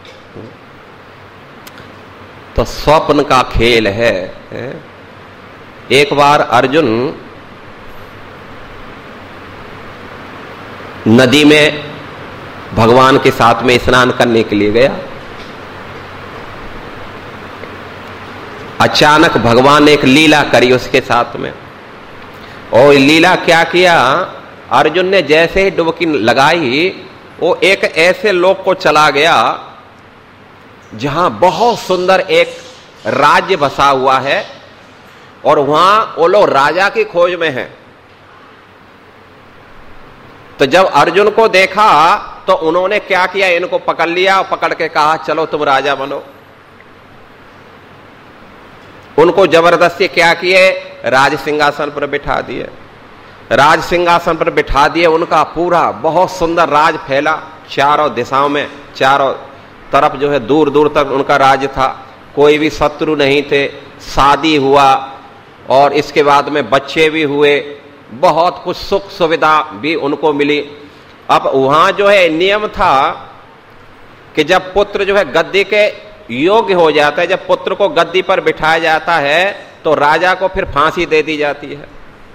तो स्वप्न का खेल है। एक बार अर्जुन नदी में भगवान के साथ में स्नान करने के लिए गया। अचानक भगवान ने एक लीला करी उसके साथ में। और लीला क्या किया, अर्जुन ने जैसे ही डुबकी लगाई वो एक ऐसे लोक को चला गया जहां बहुत सुंदर एक राज्य बसा हुआ है और वहां वो लोग राजा की खोज में हैं। तो जब अर्जुन को देखा तो उन्होंने क्या किया, इनको पकड़ लिया और पकड़ के कहा चलो तुम राजा बनो। उनको जबरदस्ती क्या किए, राज सिंहासन पर बिठा दिए। राज सिंहासन पर बिठा दिए, उनका पूरा बहुत सुंदर राज फैला चारों दिशाओं में, चारों तरफ जो है दूर दूर तक उनका राज था, कोई भी शत्रु नहीं थे। शादी हुआ और इसके बाद में बच्चे भी हुए, बहुत कुछ सुख सुविधा भी उनको मिली। अब वहां जो है नियम था कि जब पुत्र जो है गद्दी के योग्य हो जाता है, जब पुत्र को गद्दी पर बिठाया जाता है तो राजा को फिर फांसी दे दी जाती है।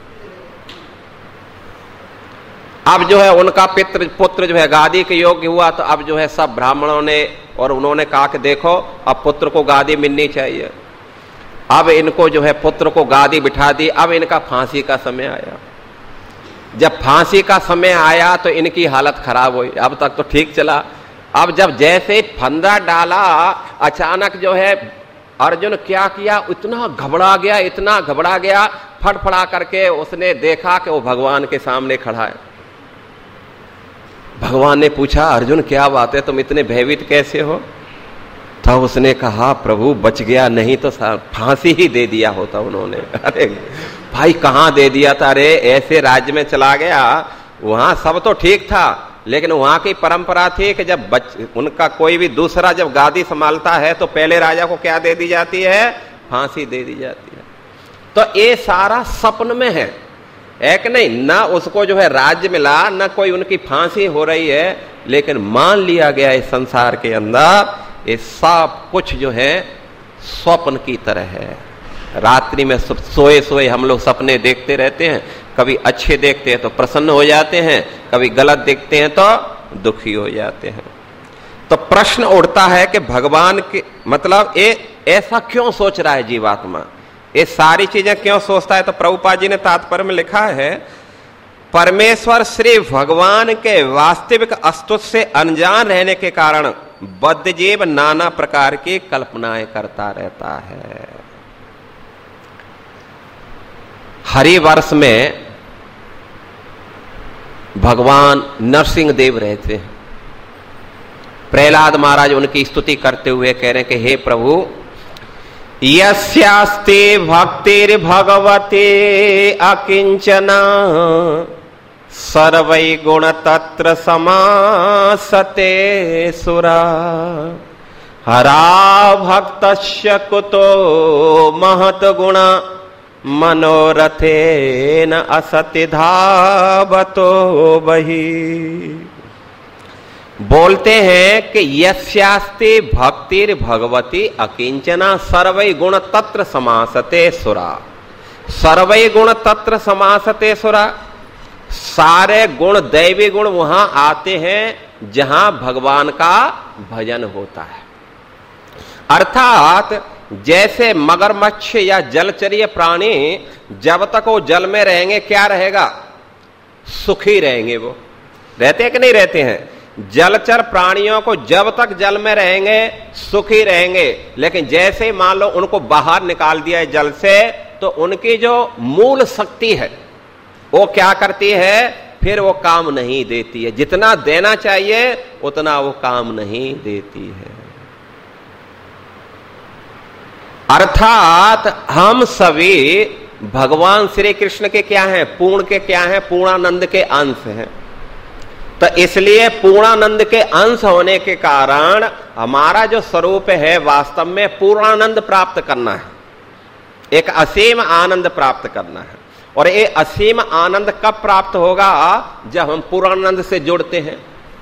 अब जो है उनका पुत्र जो है गादी के योग्य हुआ, तो अब जो है सब ब्राह्मणों ने और उन्होंने कहा कि देखो अब पुत्र को गादी मिलनी चाहिए। अब इनको जो है पुत्र को गादी बिठा दी। अब इनका फांसी का समय आया। जब फांसी का समय आया तो इनकी हालत खराब हुई। अब तक तो ठीक चला, अब जब जैसे फंदा डाला अचानक जो है अर्जुन क्या किया, इतना घबरा गया, इतना घबरा गया, फड़फड़ा करके उसने देखा कि वो भगवान के सामने खड़ा है। भगवान ने पूछा अर्जुन क्या बात है, तुम इतने भयभीत कैसे हो? तब उसने कहा प्रभु बच गया, नहीं तो फांसी ही दे दिया होता उन्होंने। अरे भाई कहां दे दिया था, अरे ऐसे राज्य में चला गया, वहां सब तो ठीक था, लेकिन वहां की परंपरा थी कि जब उनका कोई भी दूसरा जब गादी संभालता है तो पहले राजा को क्या दे दी जाती है, फांसी दे दी जाती है। तो ये सारा सपन में है, एक नहीं, ना उसको जो है राज्य मिला, ना कोई उनकी फांसी हो रही है, लेकिन मान लिया गया इस संसार के अंदर ये सब कुछ जो है स्वप्न की तरह है। रात्रि में सोए सोए हम लोग सपने देखते रहते हैं, कभी अच्छे देखते हैं तो प्रसन्न हो जाते हैं, कभी गलत देखते हैं तो दुखी हो जाते हैं। तो प्रश्न उठता है कि भगवान के मतलब ये ऐसा क्यों सोच रहा है जीवात्मा, ये सारी चीजें क्यों सोचता है? तो प्रभुपाद जी ने तात्पर्य में लिखा है परमेश्वर श्री भगवान के वास्तविक अस्तित्व से अनजान रहने के कारण बद्धजीव नाना प्रकार की कल्पनाएं करता रहता है। हरिवर्ष में भगवान नरसिंह देव रहते हैं। प्रहलाद महाराज उनकी स्तुति करते हुए कह रहे हैं कि हे प्रभु, यस्यास्ते भक्तिर्भगवते अकिंचना सर्वै गुण तत्र समासते सुरा हरा भक्तस्य कुतो महत गुण मनोरथेन असति धावतो बहि। बोलते हैं कि यस्यास्ते भक्तिर भगवती अकिंचना सर्वै गुण तत्र समासते सुरा। सर्वै गुण तत्र समासते सुरा, सारे गुण दैवी गुण वहां आते हैं जहां भगवान का भजन होता है। अर्थात जैसे मगरमच्छ या जलचरीय प्राणी जब तक वो जल में रहेंगे क्या रहेगा? सुखी रहेंगे। वो रहते हैं कि नहीं रहते हैं? जलचर प्राणियों को जब तक जल में रहेंगे सुखी रहेंगे, लेकिन जैसे ही मान लो उनको बाहर निकाल दिया है जल से, तो उनकी जो मूल शक्ति है वो क्या करती है? फिर वो काम नहीं देती है। जितना देना चाहिए उतना वो काम नहीं देती है। अर्थात हम सभी भगवान श्री कृष्ण के क्या हैं? पूर्ण के क्या हैं? पूर्णानंद के अंश हैं। तो इसलिए पूर्णानंद के अंश होने के कारण हमारा जो स्वरूप है वास्तव में पूर्णानंद प्राप्त करना है, एक असीम आनंद प्राप्त करना है। और ये असीम आनंद कब प्राप्त होगा? जब हम पूर्णानंद से जुड़ते हैं।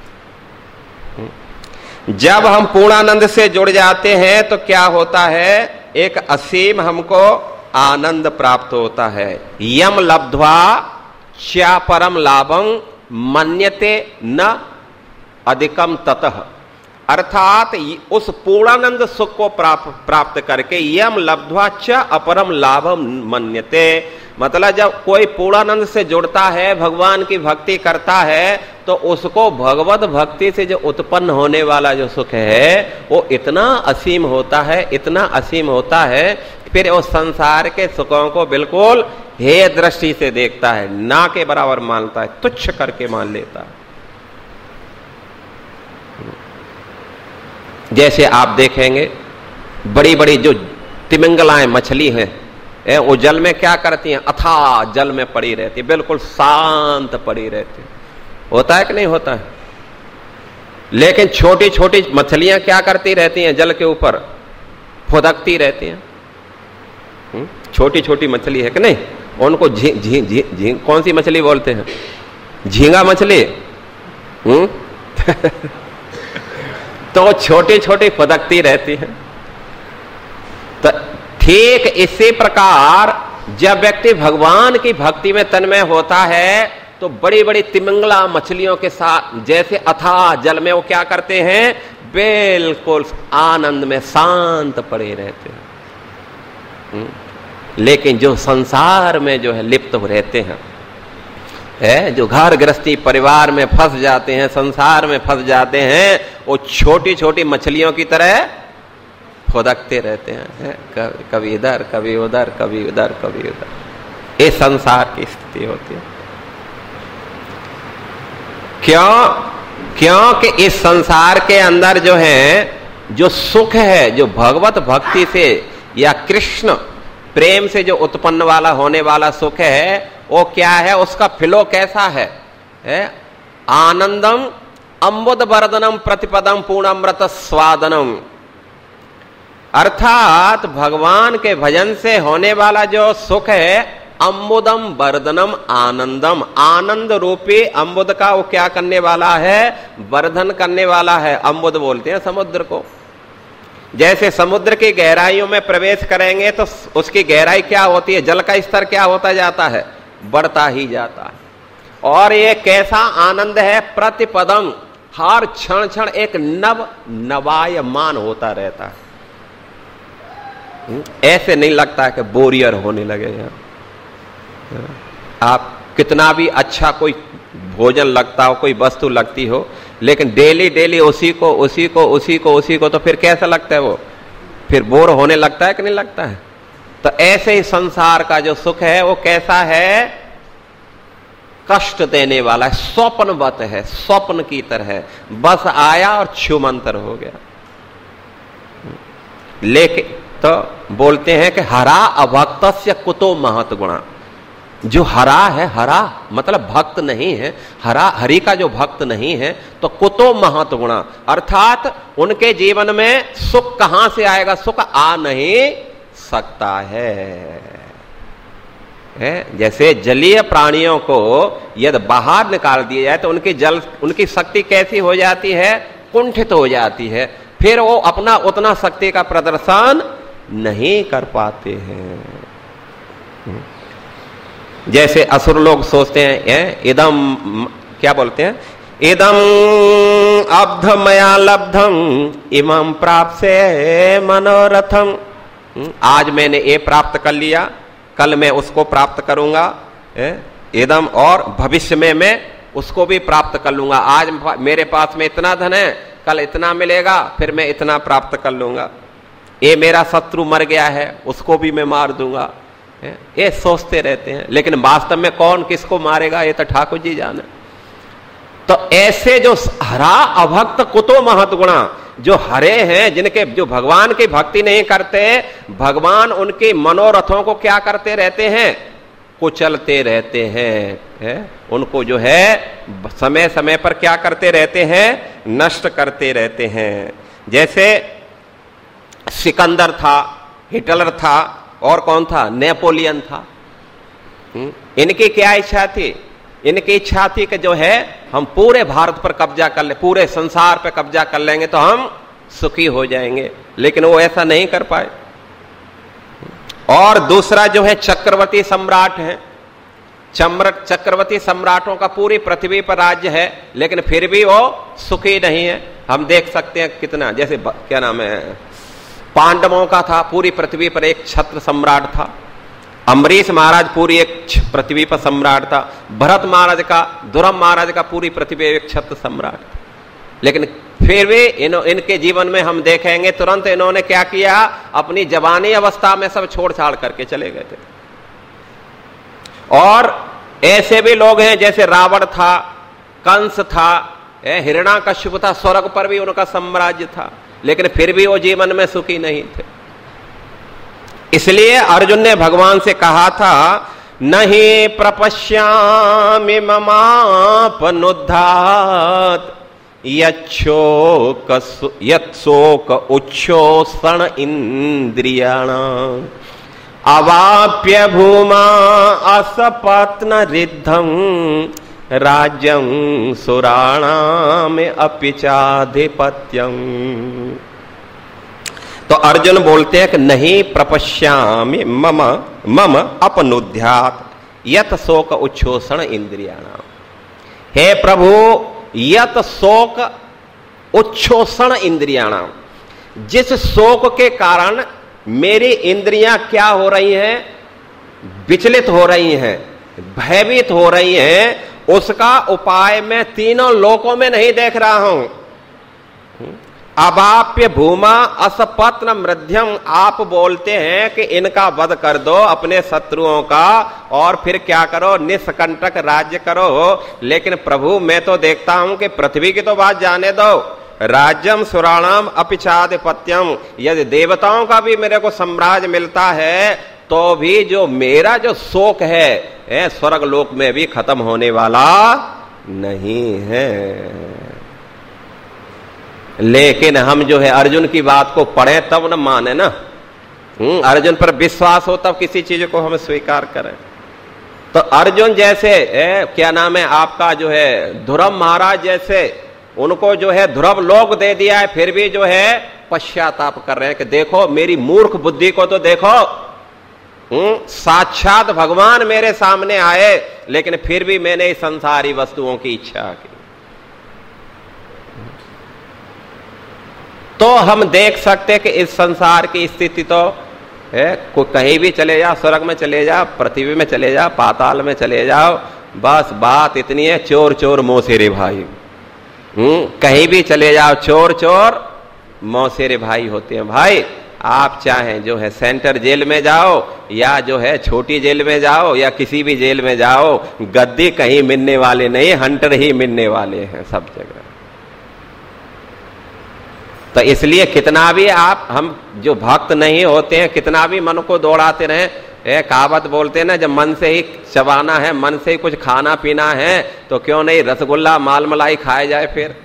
जब हम पूर्णानंद से जुड़ जाते हैं तो क्या होता है? एक असीम हमको आनंद प्राप्त होता है। यम लब्ध्वा च्या परम लाभं मन्यते न अधिकम ततः। अर्थात उस पूर्णानंद सुख को प्राप्त करके यम लब्ध्वा च अपरम लाभम मन्यते, मतलब जब कोई पूर्णानंद से जुड़ता है, भगवान की भक्ति करता है, तो उसको भगवत भक्ति से जो उत्पन्न होने वाला जो सुख है वो इतना असीम होता है, इतना असीम होता है, फिर वो संसार के सुखों को बिल्कुल हेय दृष्टि से देखता है, ना के बराबर मानता है, तुच्छ करके मान लेता है। जैसे आप देखेंगे बड़ी बड़ी जो तिमिंगलाएं मछली हैं, वो जल में क्या करती हैं? अथाह जल में पड़ी रहती, बिल्कुल शांत पड़ी रहती। होता है कि नहीं होता है? लेकिन छोटी छोटी मछलियां क्या करती रहती हैं? जल के ऊपर फुदकती रहती हैं। छोटी छोटी मछली है कि नहीं? उनको झींग कौन सी मछली बोलते हैं? झींगा मछली। तो छोटी छोटी फुदकती रहती है। तो ठीक इसी प्रकार जब व्यक्ति भगवान की भक्ति में तन्मय होता है तो बड़ी बड़ी तिमिंगला मछलियों के साथ जैसे अथाह जल में वो क्या करते हैं? बिल्कुल आनंद में शांत पड़े रहते हैं। लेकिन जो संसार में जो है लिप्त रहते हैं, जो घर गृहस्थी परिवार में फंस जाते हैं, संसार में फंस जाते हैं, वो छोटी छोटी मछलियों की तरह फुदकते रहते हैं, कभी इधर कभी उधर, कभी उधर कभी उधर। ये संसार की स्थिति होती है। क्योंकि इस संसार के अंदर जो है जो सुख है, जो भगवत भक्ति से या कृष्ण प्रेम से जो उत्पन्न वाला होने वाला सुख है, वो क्या है? उसका फिलो कैसा है? आनंदम अम्बुद वर्धनम प्रतिपदम पूर्णामृत स्वादनम। अर्थात भगवान के भजन से होने वाला जो सुख है, अम्बुदम वर्धनम आनंदम, आनंद रूपी अम्बुद का वो क्या करने वाला है? वर्धन करने वाला है। अम्बुद बोलते हैं समुद्र को। जैसे समुद्र की गहराइयों में प्रवेश करेंगे तो उसकी गहराई क्या होती है? जल का स्तर क्या होता जाता है? बढ़ता ही जाता है। और ये कैसा आनंद है? प्रतिपदम, हर क्षण क्षण एक नव नवायमान होता रहता है। ऐसे नहीं लगता कि बोरियर होने लगे यार। आप कितना भी अच्छा कोई भोजन लगता हो, कोई वस्तु लगती हो, लेकिन डेली डेली उसी को तो फिर कैसा लगता है? वो फिर बोर होने लगता है कि नहीं लगता है? तो ऐसे ही संसार का जो सुख है वो कैसा है? कष्ट देने वाला है, स्वप्नवत है, स्वप्न की तरह है, बस आया और छुमंतर हो गया। लेकिन तो बोलते हैं कि हरा अभक्तस्य कुतो महत गुणा। जो हरा है, हरा मतलब भक्त नहीं है, हरा हरि का जो भक्त नहीं है, तो कुतो महत गुणा, अर्थात उनके जीवन में सुख कहां से आएगा? सुख आ नहीं सकता है। जैसे जलीय प्राणियों को यदि बाहर निकाल दिया जाए तो उनकी शक्ति कैसी हो जाती है? कुंठित हो जाती है। फिर वो अपना उतना शक्ति का प्रदर्शन नहीं कर पाते हैं। जैसे असुर लोग सोचते हैं, इदम क्या बोलते हैं? इदम अब्ध मया लब्धम इमं प्राप्से मनोरथम। आज मैंने ये प्राप्त कर लिया, कल मैं उसको प्राप्त करूंगा एकदम, और भविष्य में मैं उसको भी प्राप्त कर लूंगा। आज मेरे पास में इतना धन है, कल इतना मिलेगा, फिर मैं इतना प्राप्त कर लूंगा। ये मेरा शत्रु मर गया है, उसको भी मैं मार दूंगा। ये सोचते रहते हैं, लेकिन वास्तव में कौन किसको मारेगा ये तो ठाकुर जी जाने। तो ऐसे जो हरा अभक्त कुतो महत्गुणा, जो हरे हैं, जिनके जो भगवान की भक्ति नहीं करते, भगवान उनके मनोरथों को क्या करते रहते हैं, कुचलते रहते हैं, उनको जो है समय समय पर क्या करते रहते हैं, नष्ट करते रहते हैं। जैसे सिकंदर था, हिटलर था, और कौन था, नेपोलियन था। इनकी क्या इच्छा थी, इनकी इच्छा थी कि जो है हम पूरे भारत पर कब्जा कर ले, पूरे संसार पर कब्जा कर लेंगे तो हम सुखी हो जाएंगे, लेकिन वो ऐसा नहीं कर पाए। और दूसरा जो है चक्रवर्ती सम्राट है, चक्रवर्ती सम्राटों का पूरी पृथ्वी पर राज्य है, लेकिन फिर भी वो सुखी नहीं है। हम देख सकते हैं कितना, जैसे क्या नाम है, पांडवों का था, पूरी पृथ्वी पर एक छत्र सम्राट था। अम्बरीश महाराज पूरी एक पृथ्वी पर सम्राट था। भरत महाराज का, दुर्रम महाराज का पूरी पृथ्वी एक छत्र सम्राट था। लेकिन फिर भी इनके जीवन में हम देखेंगे तुरंत इन्होंने क्या किया, अपनी जवानी अवस्था में सब छोड़ छाड़ करके चले गए थे। और ऐसे भी लोग हैं, जैसे रावण था, कंस था, हिरण्याकश्यप था, स्वर्ग पर भी उनका साम्राज्य था, लेकिन फिर भी वो जीवन में सुखी नहीं थे। इसलिए अर्जुन ने भगवान से कहा था, नहीं प्रपश्यामि ममापनुद्धात यत्शोक उच्छोषण इंद्रियाणाम् अवाप्य भूमा असपत्न रिद्धं राज्यं सुराणाम अपि चाधिपत्यं। तो अर्जुन बोलते हैं कि नहीं प्रपश्यामि मम अपनुद्ध्यात् यत शोक उच्छोषण इंद्रियाणाम। हे प्रभु, यत शोक उच्छोषण इंद्रियाणाम, जिस शोक के कारण मेरी इंद्रियां क्या हो रही हैं, विचलित हो रही हैं, भयभीत हो रही हैं, उसका उपाय मैं तीनों लोकों में नहीं देख रहा हूं। अवाप्य भूमा असपत्न मध्यम, आप बोलते हैं कि इनका वध कर दो, अपने शत्रुओं का, और फिर क्या करो, निष्कंटक राज्य करो। लेकिन प्रभु मैं तो देखता हूं कि पृथ्वी की तो बात जाने दो, राज्यम सुराणाम अपि चाधिपत्यम, यदि देवताओं का भी मेरे को साम्राज्य मिलता है तो भी जो मेरा जो शोक है स्वर्ग लोक में भी खत्म होने वाला नहीं है। लेकिन हम जो है अर्जुन की बात को पढ़े तब न माने ना, अर्जुन पर विश्वास हो तब किसी चीज को हम स्वीकार करें। तो अर्जुन जैसे क्या नाम है आपका, जो है ध्रुव महाराज जैसे, उनको जो है ध्रुव लोक दे दिया है, फिर भी जो है पश्चाताप कर रहे हैं कि देखो मेरी मूर्ख बुद्धि को तो देखो, साक्षात भगवान मेरे सामने आए, लेकिन फिर भी मैंने इस संसारी वस्तुओं की इच्छा की। तो हम देख सकते कि इस संसार की स्थिति तो है, कोई कहीं भी चले जाओ, स्वर्ग में चले जाओ, पृथ्वी में चले जाओ, पाताल में चले जाओ, बस बात इतनी है, चोर चोर मौसेरे भाई। कहीं भी चले जाओ, चोर चोर मौसेरे भाई होते हैं। भाई आप चाहें जो है सेंटर जेल में जाओ, या जो है छोटी जेल में जाओ, या किसी भी जेल में जाओ, गद्दी कहीं मिलने वाले नहीं, हंटर ही मिलने वाले हैं सब जगह। तो इसलिए कितना भी आप, हम जो भक्त नहीं होते हैं, कितना भी मन को दौड़ाते रहे, कहावत बोलते हैं ना, जब मन से ही चबाना है, मन से ही कुछ खाना पीना है, तो क्यों नहीं रसगुल्ला माल मलाई खाया जाए फिर।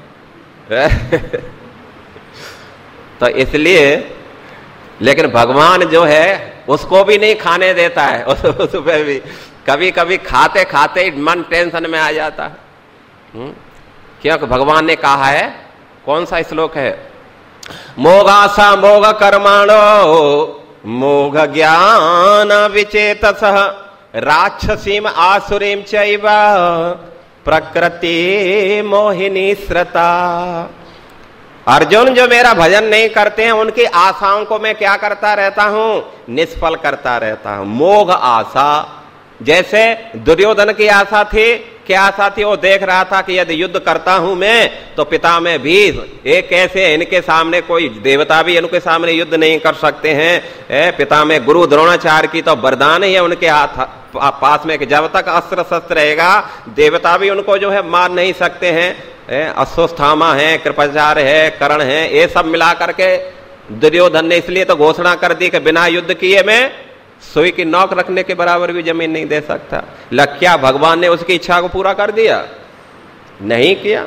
तो इसलिए, लेकिन भगवान जो है उसको भी नहीं खाने देता है, उस पे भी कभी कभी खाते खाते ही मन टेंशन में आ जाता है। क्योंकि भगवान ने कहा है, कौन सा श्लोक है, मोगासा मोग कर्माणो मोघ ज्ञान विचेतसः राक्षसीम आसुरीम चैव प्रकृति मोहिनी श्रता। अर्जुन जो मेरा भजन नहीं करते हैं उनकी आशाओं को मैं क्या करता रहता हूं? निष्फल करता रहता हूं। मोह आशा, जैसे दुर्योधन की आशा थी, क्या आशा थी? वो देख रहा था कि यदि युद्ध करता हूं मैं तो पिता में भी एक कैसे इनके सामने कोई देवता भी इनके सामने युद्ध नहीं कर सकते हैं। पिता में गुरु द्रोणाचार्य की तो वरदान ही है उनके हाथ पास में कि जब तक अस्त्र शस्त्र रहेगा देवता भी उनको जो है मार नहीं सकते हैं। अश्वत्थामा है, कृपाचार्य है, कर्ण है, ये सब मिला करके दुर्योधन ने इसलिए तो घोषणा कर दी कि बिना युद्ध किए मैं सुई की नोक रखने के बराबर भी जमीन नहीं दे सकता। क्या भगवान ने उसकी इच्छा को पूरा कर दिया? नहीं किया।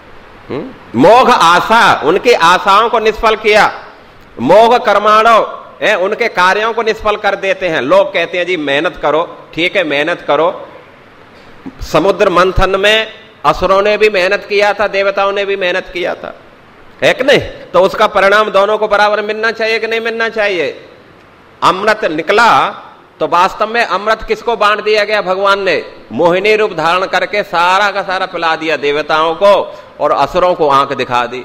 मोह आशा, उनकी आशाओं को निष्फल किया। मोह कर्माणो, उनके कार्यों को निष्फल कर देते हैं। लोग कहते हैं जी मेहनत करो, ठीक है मेहनत करो। समुद्र मंथन में असुरों ने भी मेहनत किया था, देवताओं ने भी मेहनत किया था, है कि नहीं? तो उसका परिणाम दोनों को बराबर मिलना चाहिए कि नहीं मिलना चाहिए? अमृत निकला तो वास्तव में अमृत किसको बांट दिया गया? भगवान ने मोहिनी रूप धारण करके सारा का सारा पिला दिया देवताओं को और असुरों को आंख दिखा दी।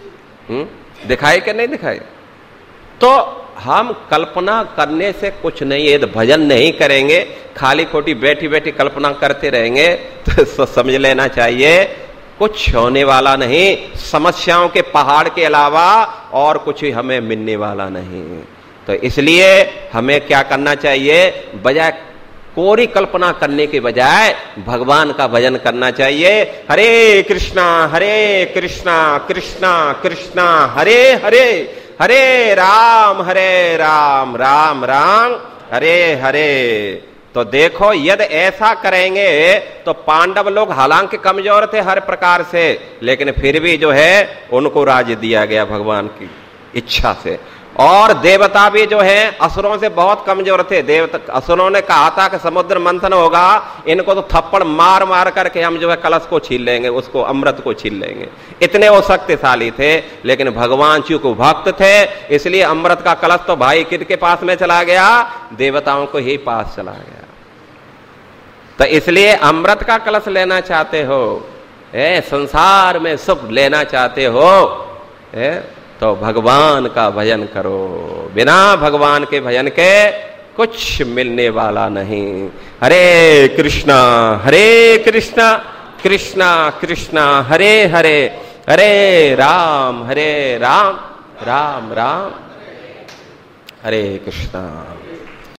दिखाई कि नहीं दिखाई? तो हम कल्पना करने से कुछ नहीं है। भजन नहीं करेंगे, खाली खोटी बैठी बैठी कल्पना करते रहेंगे तो समझ लेना चाहिए कुछ होने वाला नहीं। समस्याओं के पहाड़ के अलावा और कुछ हमें मिलने वाला नहीं। तो इसलिए हमें क्या करना चाहिए? बजाय कोरी कल्पना करने के बजाय भगवान का भजन करना चाहिए। हरे कृष्णा कृष्णा कृष्णा हरे हरे, हरे राम राम राम हरे हरे। तो देखो यदि ऐसा करेंगे तो पांडव लोग हालांकि कमजोर थे हर प्रकार से, लेकिन फिर भी जो है उनको राज्य दिया गया भगवान की इच्छा से। और देवता भी जो है असुरों से बहुत कमजोर थे। असुरों ने कहा था कि समुद्र मंथन होगा, इनको तो थप्पड़ मार मार करके हम जो है कलश को छीन लेंगे, उसको अमृत को छीन लेंगे। इतने वो शक्तिशाली थे। लेकिन भगवान चूंकि भक्त थे इसलिए अमृत का कलश तो भाई किसके पास में चला गया? देवताओं को ही पास चला गया। तो इसलिए अमृत का कलश लेना चाहते हो, संसार में सुख लेना चाहते हो, तो भगवान का भजन करो। बिना भगवान के भजन के कुछ मिलने वाला नहीं। हरे कृष्णा कृष्णा कृष्णा हरे हरे, हरे राम राम राम हरे कृष्णा।